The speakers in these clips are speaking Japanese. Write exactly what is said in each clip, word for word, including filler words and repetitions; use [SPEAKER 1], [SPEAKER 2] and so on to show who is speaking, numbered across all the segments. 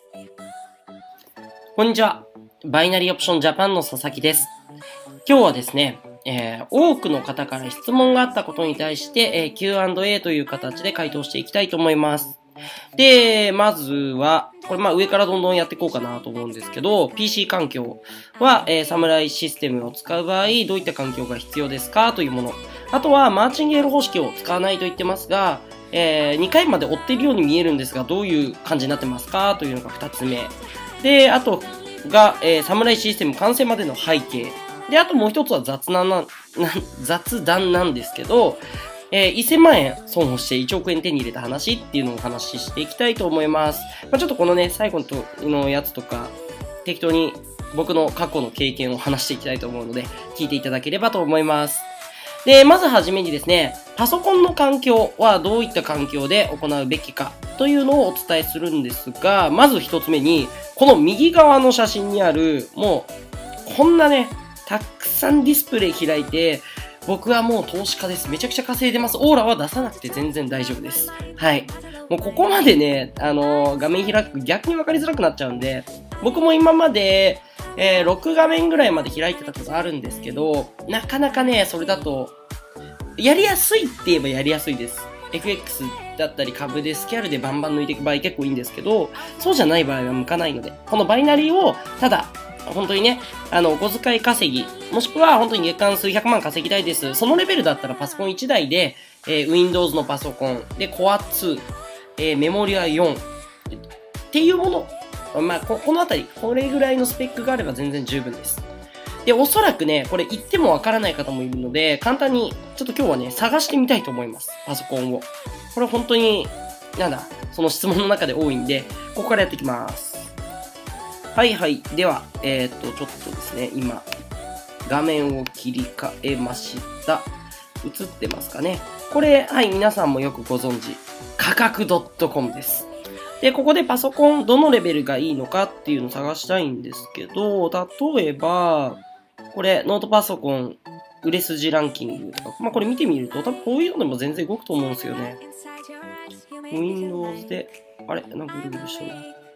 [SPEAKER 1] こんにちは。バイナリーオプションジャパンの佐々木です。今日はですね、えー、多くの方から質問があったことに対して、えー、キューアンドエー という形で回答していきたいと思います。で、まずは、これまあ上からどんどんやっていこうかなと思うんですけど、ピーシー 環境は、えー、サムライシステムを使う場合、どういった環境が必要ですかというもの。あとは、マーチンゲール方式を使わないと言ってますが、えー、にかいまで追っているように見えるんですが、どういう感じになってますかというのがふたつめ。で、あとが、えー、サムライシステム完成までの背景。で、あともう一つは雑談な、な雑談なんですけど、えー、せんまんえん損をしていちおくえん手に入れた話っていうのをお話ししていきたいと思います。まあ、ちょっとこのね、最後のやつとか、適当に僕の過去の経験を話していきたいと思うので、聞いていただければと思います。で、まずはじめにですね、パソコンの環境はどういった環境で行うべきかというのをお伝えするんですが、まず一つ目に、この右側の写真にある、もう、こんなね、たくさんディスプレイ開いて、僕はもう投資家です。めちゃくちゃ稼いでます。オーラは出さなくて全然大丈夫です。はい。もうここまでね、あのー、画面開く逆に分かりづらくなっちゃうんで、僕も今まで、えー、ろく画面ぐらいまで開いてたことあるんですけど、なかなかね、それだと、やりやすいって言えばやりやすいです。エフエックス だったり株でスキャルでバンバン抜いていく場合結構いいんですけど、そうじゃない場合は向かないので、このバイナリーを、ただ、本当にね、あの、お小遣い稼ぎ、もしくは本当に月間数百万稼ぎたいです。そのレベルだったらパソコンいちだいで、えー、Windows のパソコン、で、コアツー、えー、メモリはよん、っていうもの、まあ、こ、このあたり、これぐらいのスペックがあれば全然十分です。で、おそらくね、これ言ってもわからない方もいるので、簡単に、ちょっと今日はね、探してみたいと思います。パソコンを。これ本当に、なんだ、その質問の中で多いんで、ここからやっていきます。はいはい。では、えー、っと、ちょっとですね、今、画面を切り替えました。映ってますかね。これ、はい、皆さんもよくご存知、価格 .com です。で、ここでパソコン、どのレベルがいいのかっていうのを探したいんですけど、例えば、これ、ノートパソコン、売れ筋ランキングとか、まあこれ見てみると、多分こういうのでも全然動くと思うんですよね。Windows で、あれなんかぐるぐるしてる。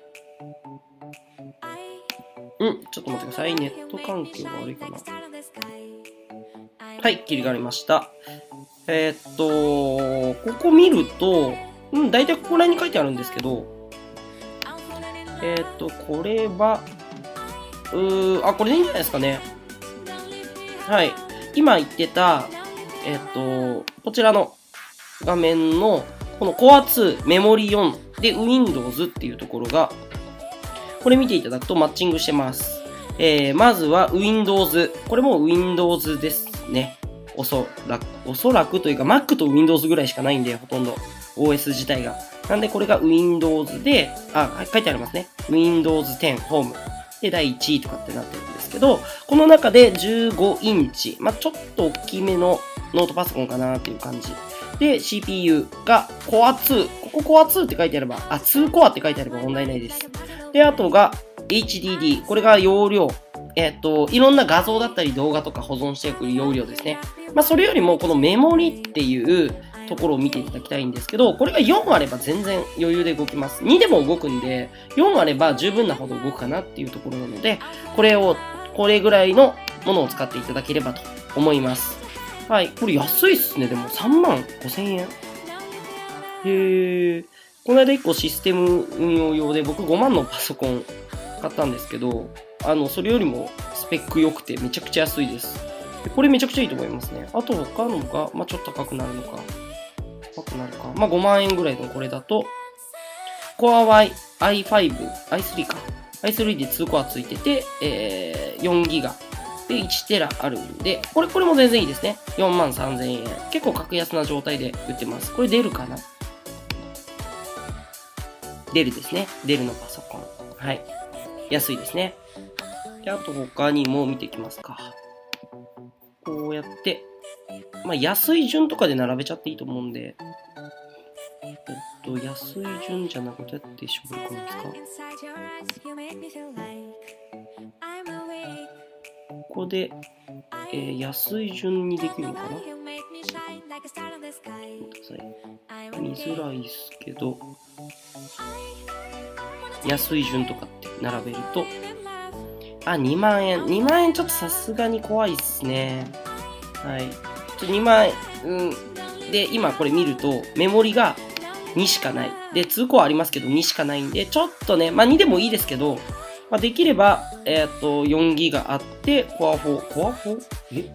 [SPEAKER 1] うん、ちょっと待ってください。ネット環境が悪いかな。はい、切り替わりました。えー、っと、ここ見ると、うん、大体ここら辺に書いてあるんですけど、えー、っと、これは、うー、あ、これでいいんじゃないですかね。はい。今言ってた、えー、っと、こちらの画面の、この コアツー、メモリよんで Windows っていうところが、これ見ていただくとマッチングしてます。えー、まずは Windows。これも Windows ですね。おそらく、おそらくというか Mac と Windows ぐらいしかないんで、ほとんど オーエス 自体が。なんでこれが Windows で、あ、書いてありますね。Windows テン Home でだいいちいとかってなってるんですけど、この中でじゅうごインチ。まあ、ちょっと大きめのノートパソコンかなっていう感じ。で、シーピーユー が コアツー。ここ コアツー って書いてあれば、あ、ツーコアって書いてあれば問題ないです。で、あとが エイチディーディー。これが容量。えっと、いろんな画像だったり動画とか保存しておく容量ですね。まあ、それよりもこのメモリっていうところを見ていただきたいんですけど、これがよんあれば全然余裕で動きます。にでも動くんで、よんあれば十分なほど動くかなっていうところなので、これを、これぐらいのものを使っていただければと思います。はい。これ安いっすね。でもさんまんごせんえん。へー。この間いっこシステム運用用で僕ごまんのパソコン買ったんですけど、あの、それよりもスペック良くてめちゃくちゃ安いです。でこれめちゃくちゃいいと思いますね。あと他のが、まあ、ちょっと高くなるのか。高くなるか。まあ、ごまんえんぐらいのこれだと、Core ワイ アイファイブ、アイスリー か。アイスリー でにコアついてて、えー、よんギガでいちテラあるんで、これ、これも全然いいですね。よんまんさんぜんえん。結構格安な状態で売ってます。これ出るかな？デルですね。デルのパソコン。はい。安いですね。で、あと他にも見ていきますか。こうやって、まあ安い順とかで並べちゃっていいと思うんで、えっと、安い順じゃなくてどうやって絞り込むんですか？ここで、えー、安い順にできるのかな？見づらいですけど、 安い順とかって並べると、あ、にまんえん。にまんえんちょっとさすがに怖いっすね。はい。ちょにまんえん、うん。で、今これ見ると、メモリがにしかない。で、にコアありますけどにしかないんで、ちょっとね、まあにでもいいですけど、まあ、できれば、えっと、よんギガあって、コアフォー、コアフォー？ え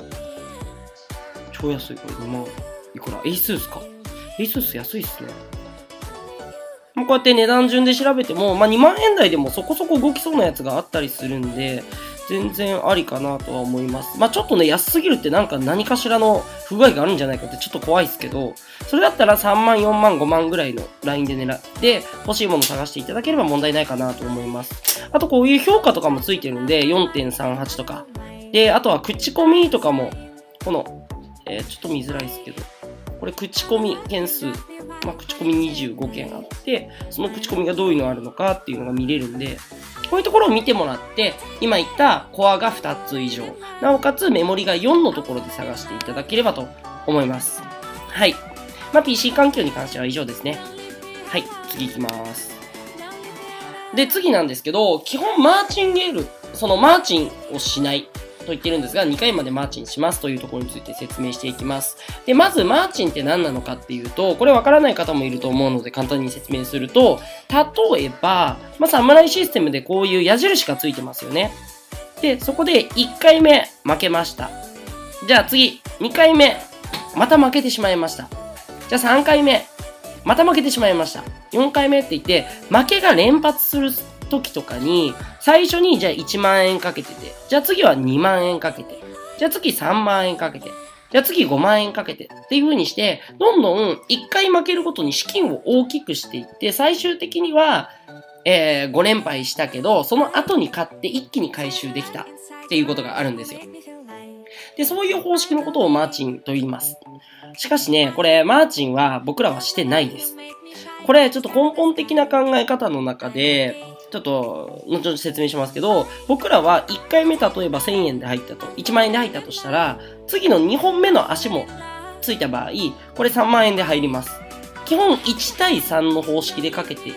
[SPEAKER 1] 超安い。これにまんいくら？エイスースか。エイスース安いっすね。こうやって値段順で調べても、まあ、にまんえん台でもそこそこ動きそうなやつがあったりするんで、全然ありかなとは思います。まあ、ちょっとね、安すぎるってなんか何かしらの不具合があるんじゃないかってちょっと怖いですけど、それだったらさんまん、よんまん、ごまんぐらいのラインで狙って欲しいものを探していただければ問題ないかなと思います。あとこういう評価とかもついてるんで、よんてんさんはち とか。で、あとは口コミとかも、この、えー、ちょっと見づらいですけど、これ口コミ件数、まあ、口コミにじゅうごけんあって、その口コミがどういうのあるのかっていうのが見れるんで、こういうところを見てもらって、今言ったコアがふたつ以上、なおかつメモリがよんのところで探していただければと思います。はい。まあ、ピーシー 環境に関しては以上ですね。はい、次行きます。で、次なんですけど、基本マーチンゲール、そのマーチンをしないと言ってるんですが、にかいまでマーチンしますというところについて説明していきます。で、まずマーチンって何なのかっていうと、これわからない方もいると思うので簡単に説明すると、例えば、まあ、サムライシステムでこういう矢印がついてますよね。で、そこでいっかいめ負けました。じゃあ次、にかいめ、また負けてしまいました。じゃあさんかいめ、また負けてしまいました。よんかいめって言って、負けが連発する時とかに、最初にじゃあいちまんえんかけてて、じゃあ次はにまんえんかけて、じゃあ次さんまんえんかけて、じゃあ次ごまんえんかけてっていう風にして、どんどんいっかい負けるごとに資金を大きくしていって、最終的には、えー、ご連敗したけど、その後に勝って一気に回収できたっていうことがあるんですよ。で、そういう方式のことをマーチンと言います。しかしね、これ、マーチンは僕らはしてないです。これ、ちょっと根本的な考え方の中で、ちょっと、後々説明しますけど、僕らはいっかいめ例えばせんえんで入ったと、いちまんえんで入ったとしたら、次のにほんめの足もついた場合、これさんまんえんで入ります。基本いちたいさんの方式でかけていって、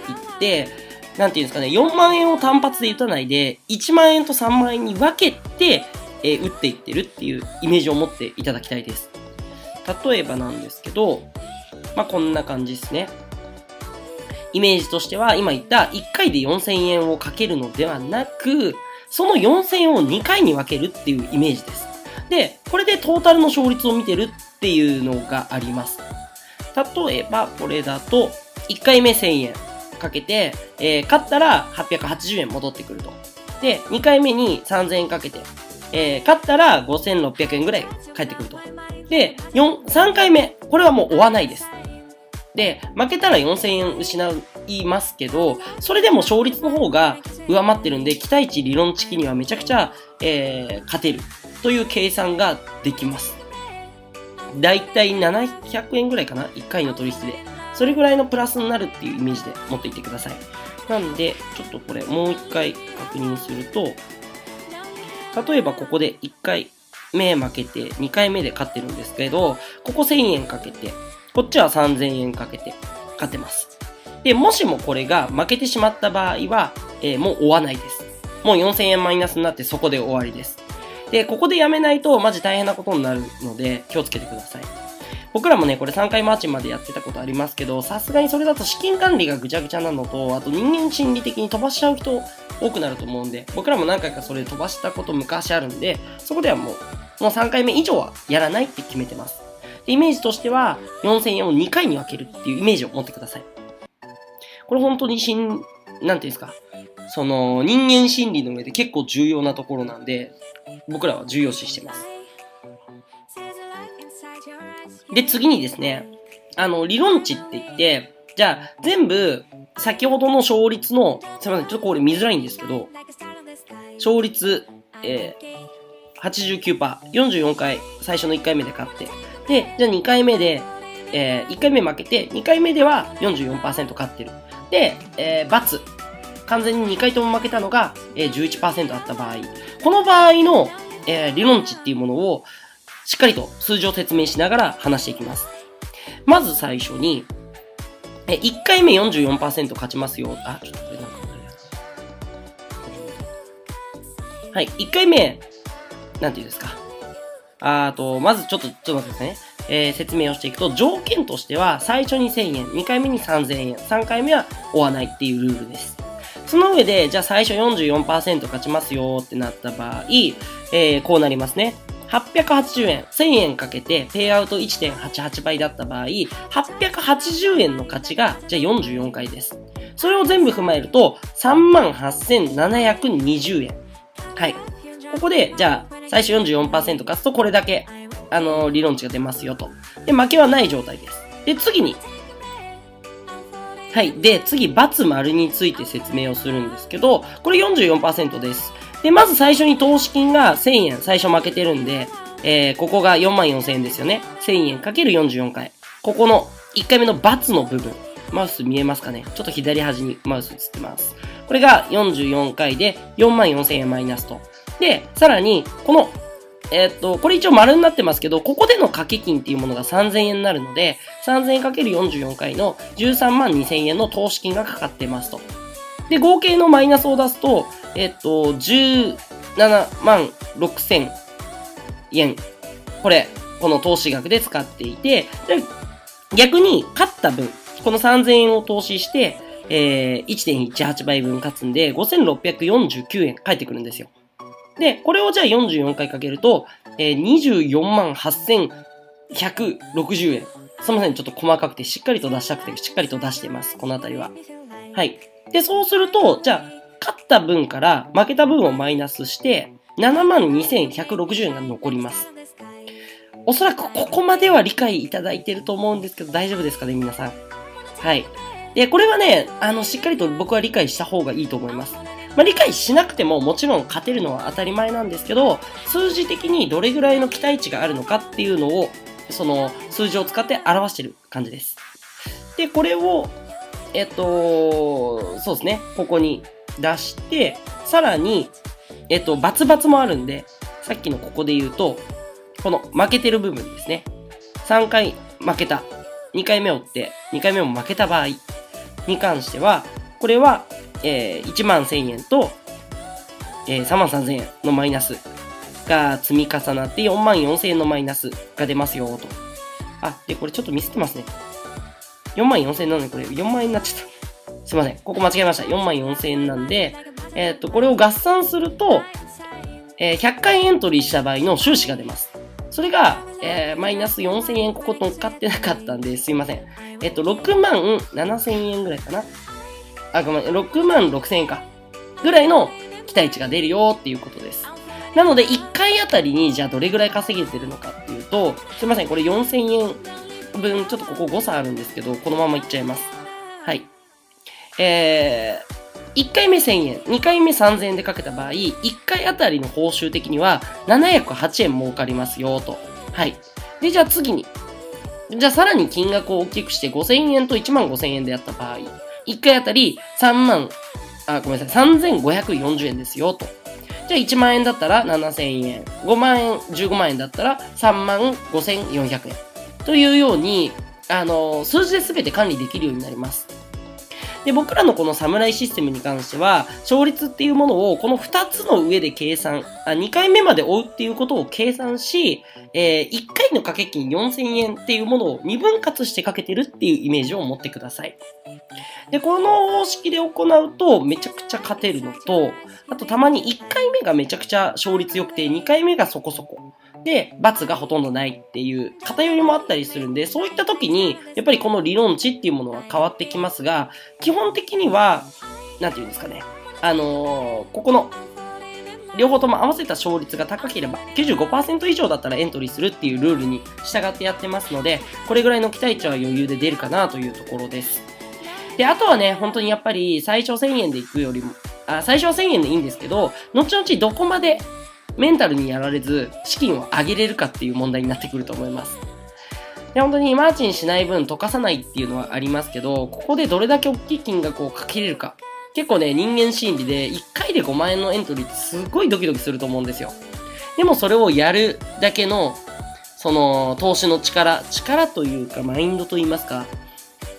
[SPEAKER 1] なんていうんですかね、よんまんえんを単発で打たないで、いちまんえんとさんまんえんに分けて、えー、打っていってるっていうイメージを持っていただきたいです。例えばなんですけど、まあ、こんな感じですね。イメージとしては、今言ったいっかいでよんせんえんをかけるのではなく、そのよんせんえんをにかいに分けるっていうイメージです。で、これでトータルの勝率を見てるっていうのがあります。例えば、これだと、いっかいめせんえんかけて、えー、勝ったらはっぴゃくはちじゅうえん戻ってくると。で、にかいめにさんぜんえんかけて、えー、勝ったらごせんろっぴゃくえんぐらい返ってくると。で、よん、さんかいめ、これはもう追わないです。で、負けたらよんせんえん失いますけど、それでも勝率の方が上回ってるんで、期待値理論値にはめちゃくちゃ、えー、勝てるという計算ができます。だいたいななひゃくえんぐらいかな ?いっ 回の取引で。それぐらいのプラスになるっていうイメージで持っていってください。なんで、ちょっとこれもう一回確認すると、例えばここでいっかいめ負けてにかいめで勝ってるんですけど、ここせんえんかけて、こっちはさんぜんえんかけて勝てます。で、もしもこれが負けてしまった場合は、えー、もう追わないです。もうよんせんえんマイナスになってそこで終わりです。で、ここでやめないとマジ大変なことになるので気をつけてください。僕らもね、これさんかいマーチンまでやってたことありますけど、さすがにそれだと資金管理がぐちゃぐちゃなのと、あと人間心理的に飛ばしちゃう人多くなると思うんで、僕らも何回かそれ飛ばしたこと昔あるんで、そこではもう、もうさんかいめ以上はやらないって決めてます。で、イメージとしては、よんせんえんをにかいに分けるっていうイメージを持ってください。これ本当にしん、なんていうんですか、その、人間心理の上で結構重要なところなんで、僕らは重要視してます。で、次にですね、あの、理論値って言って、じゃあ、全部、先ほどの勝率の、すいません、ちょっとこれ見づらいんですけど、勝率、えー、はちじゅうきゅうパーセント、よんじゅうよんかい、最初のいっかいめで勝って、で、じゃあにかいめで、えー、いっかいめ負けて、にかいめでは よんじゅうよんパーセント 勝ってる。で、えー、×。完全ににかいとも負けたのが、えー、じゅういちパーセント あった場合、この場合の、えー、理論値っていうものを、しっかりと数字を説明しながら話していきます。まず最初に、え、いっかいめ よんじゅうよんパーセント 勝ちますよ。あ、ちょっとこれなんかはい。いっかいめ、なんていうんですか。あと、まずちょっと、ちょっと待ってくださいね。えー、説明をしていくと、条件としては、最初にせんえん、にかいめにさんぜんえん、さんかいめは追わないっていうルールです。その上で、じゃあ最初 よんじゅうよんパーセント 勝ちますよってなった場合、えー、こうなりますね。はっぴゃくはちじゅうえん、せんえんかけて、ペイアウト いってんはちはち 倍だった場合、はっぴゃくはちじゅうえんの勝ちが、じゃあよんじゅうよんかいです。それを全部踏まえると、さんまんはっせんななひゃくにじゅうえん。はい。ここで、じゃあ、最初 よんじゅうよんパーセント 勝つと、これだけ、あのー、理論値が出ますよと。で、負けはない状態です。で、次に、はい。で、次、×丸について説明をするんですけど、これ よんじゅうよんパーセント です。で、まず最初に投資金がせんえん、最初負けてるんで、えー、ここが よんまんよんせんえんですよね。せんえんかけるよんじゅうよんかい。ここのいっかいめの×の部分。マウス見えますかね？ちょっと左端にマウス映ってます。これがよんじゅうよんかいでよんまんよんせんえんマイナスと。で、さらに、この、えー、っと、これ一応丸になってますけど、ここでの掛け金っていうものがさんぜんえんになるので、さんぜんえんかけるよんじゅうよんかいのじゅうさんまんにせんえんの投資金がかかってますと。で、合計のマイナスを出すと、えー、っと、じゅうななまんろくせんえん。これ、この投資額で使っていて、で逆に勝った分、このさんぜんえんを投資して、えー、いってんいちはち 倍分勝つんで、ごせんろっぴゃくよんじゅうきゅうえん返ってくるんですよ。で、これをじゃあよんじゅうよんかいかけると、えー、にじゅうよんまんはっせんひゃくろくじゅうえん。すみません、ちょっと細かくてしっかりと出したくて、しっかりと出してます。このあたりは。はい。で、そうすると、じゃあ、勝った分から負けた分をマイナスして、ななまんにせんひゃくろくじゅうえんが残ります。おそらくここまでは理解いただいてると思うんですけど、大丈夫ですかね、皆さん。はい。で、これはね、あの、しっかりと僕は理解した方がいいと思います。まあ、理解しなくてももちろん勝てるのは当たり前なんですけど、数字的にどれぐらいの期待値があるのかっていうのを、その数字を使って表してる感じです。で、これを、えっと、そうですね、ここに出して、さらに、えっと、バツバツもあるんで、さっきのここで言うと、この負けてる部分ですね。さんかい負けた。にかいめを追って、にかいめも負けた場合に関しては、これは、えー、いちまんせんえんと、えー、さんまんさんぜんえんのマイナスが積み重なってよんまんよんせんえんのマイナスが出ますよと。あ、で、これちょっとミスってますね。よんまんよんせんえんなのにこれよんまんえんになっちゃった。すいません。ここ間違えました。よんまんよんせんえんなんで、えー、っと、これを合算すると、えー、ひゃっかいエントリーした場合の収支が出ます。それが、えー、マイナスよんせんえんここ乗っかってなかったんですいません。えっと、ろくまんななせんえんぐらいかな。あ、ごめん、ろくまんろくせんえんか。ぐらいの期待値が出るよっていうことです。なので、いっかいあたりに、じゃあどれぐらい稼げてるのかっていうと、すいません、これよんせんえん分、ちょっとここ誤差あるんですけど、このままいっちゃいます。はい。えー、いっかいめせんえん、にかいめさんぜんえんでかけた場合、いっかいあたりの報酬的にはななひゃくはちえん儲かりますよと。はい。で、じゃあ次に。じゃあさらに金額を大きくしてごせんえんといちまんごせんえんでやった場合、いっかいあたりさんまん、あ、ごめんなさい、さんぜんごひゃくよんじゅうえんですよと。じゃあいちまんえんだったらななせんえん、ごまんえん、じゅうごまんえんだったらさんまんごせんよんひゃくえん。というように、あのー、数字で全て管理できるようになります。で、僕らのこの侍システムに関しては、勝率っていうものをこのふたつの上で計算、あ、にかいめまで追うっていうことを計算し、えー、いっかいの掛け金よんせんえんっていうものをにぶん割してかけてるっていうイメージを持ってください。で、この方式で行うとめちゃくちゃ勝てるのと、あとたまにいっかいめがめちゃくちゃ勝率良くて、にかいめがそこそこ。で、罰がほとんどないっていう偏りもあったりするんで、そういった時に、やっぱりこの理論値っていうものは変わってきますが、基本的には、なんていうんですかね。あのー、ここの、両方とも合わせた勝率が高ければ きゅうじゅうごパーセント 以上だったらエントリーするっていうルールに従ってやってますので、これぐらいの期待値は余裕で出るかなというところです。で、あとはね、本当にやっぱり最初せんえんで行くよりも、あ、最初はせんえんでいいんですけど、後々どこまでメンタルにやられず資金を上げれるかっていう問題になってくると思います。で、本当にマーチンしない分溶かさないっていうのはありますけど、ここでどれだけ大きい金額をかけれるか。結構ね、人間心理でいっかいでごまんえんのエントリーってすごいドキドキすると思うんですよ。でもそれをやるだけの、その投資の力、力というかマインドといいますか、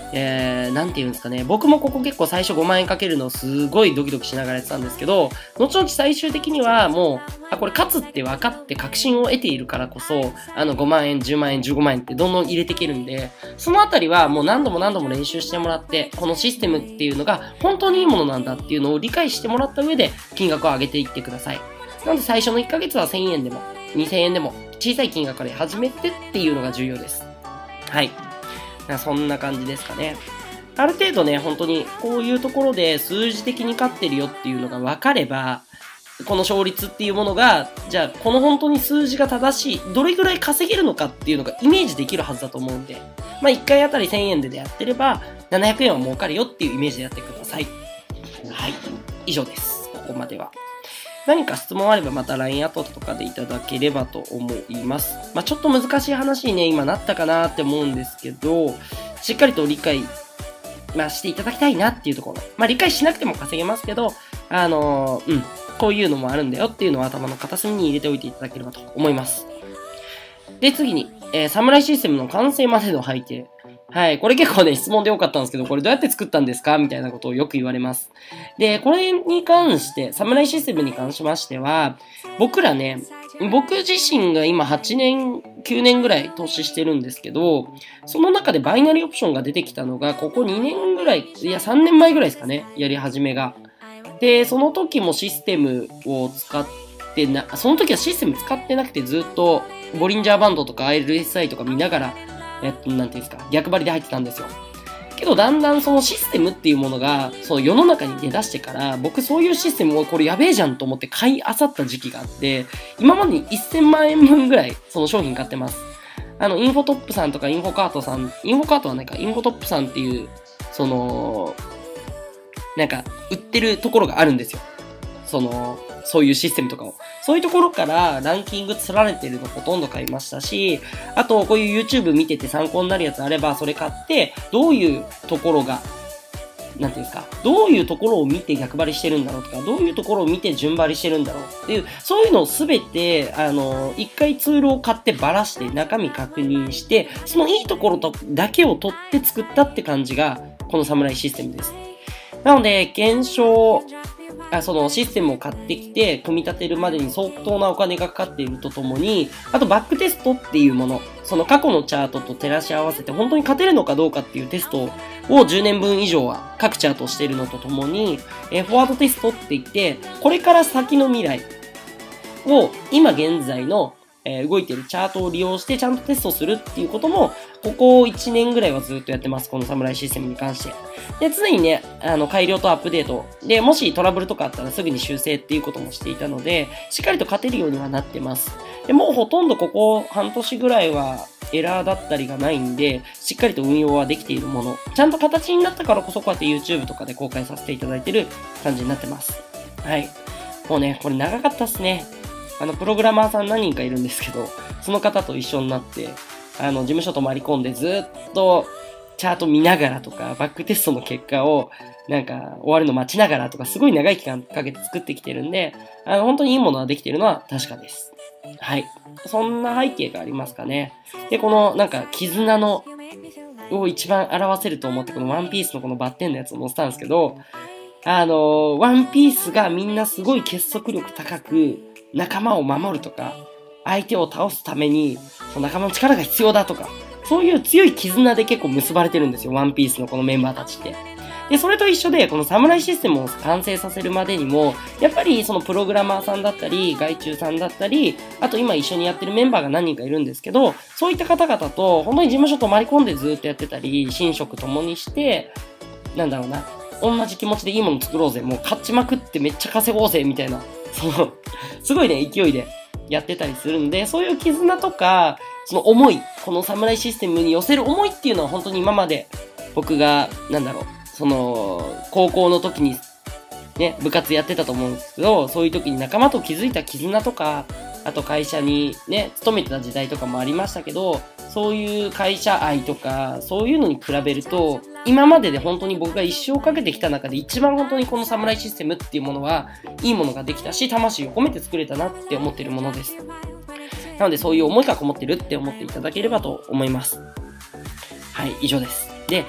[SPEAKER 1] えー、なんて言うんですかね。僕もここ結構最初ごまん円かけるのすごいドキドキしながらやってたんですけど、後々最終的にはもう、あ、これ勝つって分かって確信を得ているからこそ、あのごまん円、じゅうまん円、じゅうごまん円ってどんどん入れていけるんで、そのあたりはもう何度も何度も練習してもらって、このシステムっていうのが本当にいいものなんだっていうのを理解してもらった上で金額を上げていってください。なので最初のいっかげつはせんえんでもにせんえんでも小さい金額から始めてっていうのが重要です。はい。そんな感じですかね。ある程度ね、本当にこういうところで数字的に勝ってるよっていうのが分かれば、この勝率っていうものが、じゃあこの本当に数字が正しい、どれぐらい稼げるのかっていうのがイメージできるはずだと思うんで、まあいっかいあたりせんえんでやってれば、ななひゃくえんは儲かるよっていうイメージでやってください。はい。以上です。ここまでは。何か質問あればまた ライン アットとかでいただければと思います。まあちょっと難しい話にね、今なったかなって思うんですけど、しっかりと理解、まあしていただきたいなっていうところ。まあ理解しなくても稼げますけど、あのー、うん、こういうのもあるんだよっていうのを頭の片隅に入れておいていただければと思います。で、次に、えー、サムライシステムの完成までの背景。はい。これ結構ね、質問で多かったんですけど、これどうやって作ったんですかみたいなことをよく言われます。で、これに関して、サムライシステムに関しましては、僕らね、僕自身が今はちねん、きゅうねんぐらい投資してるんですけど、その中でバイナリーオプションが出てきたのが、ここにねんぐらい、いやさんねんまえぐらいですかね、やり始めが。で、その時もシステムを使ってな、その時はシステム使ってなくてずっと、ボリンジャーバンドとか エルエスアイ とか見ながら、えっと、なんていうんですか、逆張りで入ってたんですよ。けど、だんだんそのシステムっていうものが、その世の中に出だしてから、僕そういうシステムをこれやべえじゃんと思って買い漁った時期があって、今までにせんまんえんぶんぐらいその商品買ってます。あの、インフォトップさんとかインフォカートさん、インフォカートはないか、インフォトップさんっていう、その、なんか、売ってるところがあるんですよ。その、そういうシステムとかを。そういうところからランキング釣られてるのほとんど買いましたし、あとこういう YouTube 見てて参考になるやつあればそれ買って、どういうところが、なんていうんですか、どういうところを見て逆張りしてるんだろうとか、どういうところを見て順張りしてるんだろうっていう、そういうのをすべて、あの、一回ツールを買ってばらして中身確認して、そのいいところとだけを取って作ったって感じが、このサムライシステムです。なので、検証、あそのシステムを買ってきて、組み立てるまでに相当なお金がかかっているとともに、あとバックテストっていうもの、その過去のチャートと照らし合わせて本当に勝てるのかどうかっていうテストをじゅうねんぶん以上は各チャートをしているのとともに、えー、フォワードテストって言って、これから先の未来を今現在のえー、動いているチャートを利用してちゃんとテストするっていうことも、ここいちねんぐらいはずっとやってます。このサムライシステムに関して。で、常にね、あの、改良とアップデート。で、もしトラブルとかあったらすぐに修正っていうこともしていたので、しっかりと勝てるようにはなってます。で、もうほとんどここ半年ぐらいはエラーだったりがないんで、しっかりと運用はできているもの。ちゃんと形になったからこそこうやって YouTube とかで公開させていただいてる感じになってます。はい。もうね、これ長かったっすね。あの、プログラマーさん何人かいるんですけど、その方と一緒になって、あの、事務所泊まり込んでずっとチャート見ながらとか、バックテストの結果を、なんか、終わるの待ちながらとか、すごい長い期間かけて作ってきてるんで、あの、本当にいいものができてるのは確かです。はい。そんな背景がありますかね。で、この、なんか、絆の、を一番表せると思って、このワンピースのこのバッテンのやつを載せたんですけど、あの、ワンピースがみんなすごい結束力高く、仲間を守るとか、相手を倒すために、その仲間の力が必要だとか、そういう強い絆で結構結ばれてるんですよ、ワンピースのこのメンバーたちって。で、それと一緒で、このサムライシステムを完成させるまでにも、やっぱりそのプログラマーさんだったり、外注さんだったり、あと今一緒にやってるメンバーが何人かいるんですけど、そういった方々と、本当に事務所泊まり込んでずっとやってたり、寝食共にして、なんだろうな、同じ気持ちでいいもの作ろうぜ、もう勝ちまくってめっちゃ稼ごうぜ、みたいな、その、すごいね、勢いでやってたりするんで、そういう絆とか、その思い、このサムライシステムに寄せる思いっていうのは本当に今まで僕が、なんだろう、その、高校の時にね、部活やってたと思うんですけど、そういう時に仲間と築いた絆とか、あと会社にね、勤めてた時代とかもありましたけど、そういう会社愛とか、そういうのに比べると、今までで本当に僕が一生かけてきた中で一番本当にこのサムライシステムっていうものは、いいものができたし、魂を込めて作れたなって思ってるものです。なのでそういう思いがこもってるって思っていただければと思います。はい、以上です。で、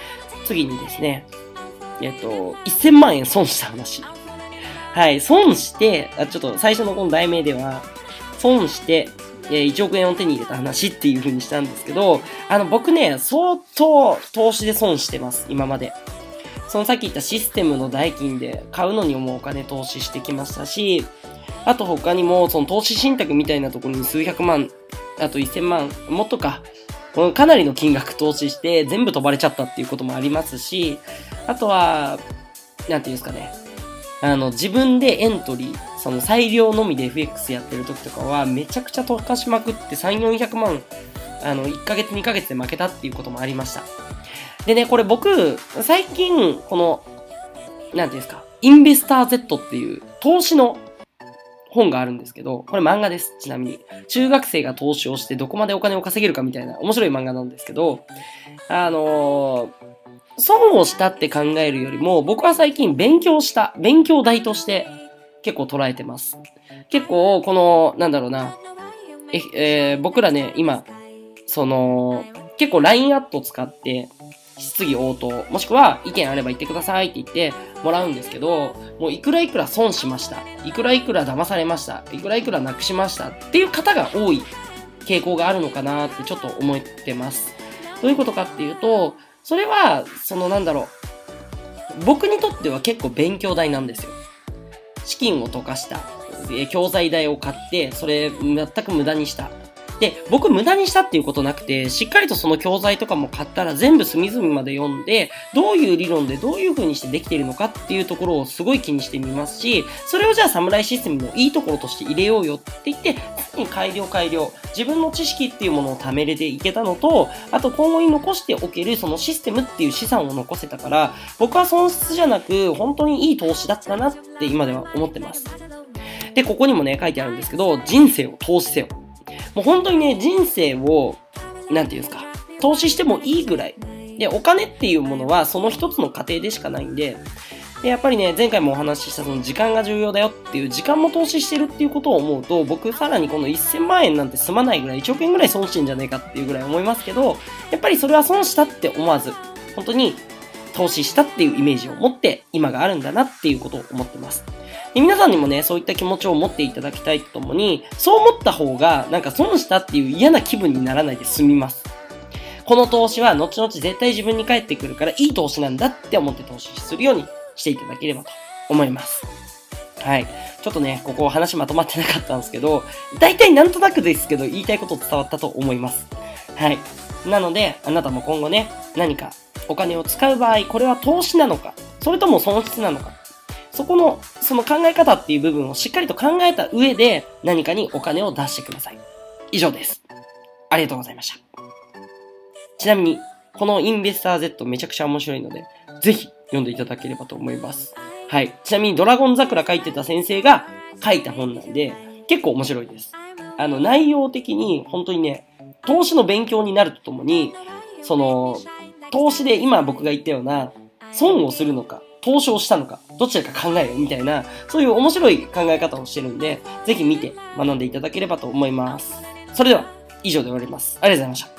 [SPEAKER 1] 次にですね、えっと、せんまんえん損した話。はい、損して、あ、ちょっと最初のこの題名では、損して、えー、いちおくえんを手に入れた話っていう風にしたんですけど、あの、僕ね、相当投資で損してます、今まで。そのさっき言ったシステムの代金で買うのにもお金投資してきましたし、あと他にも、その投資信託みたいなところに数百万、あとせんまん、もっとか、かなりの金額投資して全部飛ばれちゃったっていうこともありますし、あとは、なんていうんですかね。あの、自分でエントリー、その裁量のみで エフエックス やってる時とかは、めちゃくちゃ溶かしまくってさん、よんひゃくまん、あの、いっかげつ、にかげつで負けたっていうこともありました。でね、これ僕、最近、この、なんていうんですか、インベスター Z っていう投資の本があるんですけど、これ漫画です、ちなみに。中学生が投資をしてどこまでお金を稼げるかみたいな面白い漫画なんですけど、あのー、損をしたって考えるよりも、僕は最近勉強した、勉強代として結構捉えてます。結構、この、なんだろうな、え、えー、僕らね、今、その、結構 ライン アット使って、質疑応答、もしくは意見あれば言ってくださいって言ってもらうんですけど、もういくらいくら損しました。いくらいくら騙されました。いくらいくらなくしましたっていう方が多い傾向があるのかなってちょっと思ってます。どういうことかっていうと、それは、そのなんだろう。僕にとっては結構勉強代なんですよ。資金を溶かした。教材代を買って、それ全く無駄にした。で、僕無駄にしたっていうことなくて、しっかりとその教材とかも買ったら全部隅々まで読んで、どういう理論でどういう風にしてできているのかっていうところをすごい気にしてみますし、それをじゃあサムライシステムのいいところとして入れようよって言って、常に改良改良、自分の知識っていうものを貯めれていけたのと、あと今後に残しておけるそのシステムっていう資産を残せたから、僕は損失じゃなく本当にいい投資だったなって今では思ってます。で、ここにもね、書いてあるんですけど、人生を投資せよ。もう本当にね、人生を、なんていうんですか、投資してもいいぐらい。で、お金っていうものはその一つの過程でしかないんで、で、やっぱりね、前回もお話ししたその時間が重要だよっていう時間も投資してるっていうことを思うと、僕さらにこのせんまんえんなんて済まないぐらい、いちおくえんぐらい損してんじゃねえかっていうぐらい思いますけど、やっぱりそれは損したって思わず、本当に投資したっていうイメージを持って今があるんだなっていうことを思ってます。で、皆さんにもね、そういった気持ちを持っていただきたいとともに、そう思った方が、なんか損したっていう嫌な気分にならないで済みます。この投資は後々絶対自分に返ってくるから、いい投資なんだって思って投資するようにしていただければと思います。はい。ちょっとね、ここ話まとまってなかったんですけど、大体なんとなくですけど、言いたいこと伝わったと思います。はい。なので、あなたも今後ね、何かお金を使う場合、これは投資なのか、それとも損失なのか、そこの、その考え方っていう部分をしっかりと考えた上で何かにお金を出してください。以上です。ありがとうございました。ちなみに、このインベスター Z めちゃくちゃ面白いので、ぜひ読んでいただければと思います。はい。ちなみにドラゴン桜書いてた先生が書いた本なんで、結構面白いです。あの、内容的に本当にね、投資の勉強になるとともに、その、投資で今僕が言ったような、損をするのか、投資をしたのか、どちらか考えよみたいな、そういう面白い考え方をしてるんで、ぜひ見て学んでいただければと思います。それでは、以上で終わります。ありがとうございました。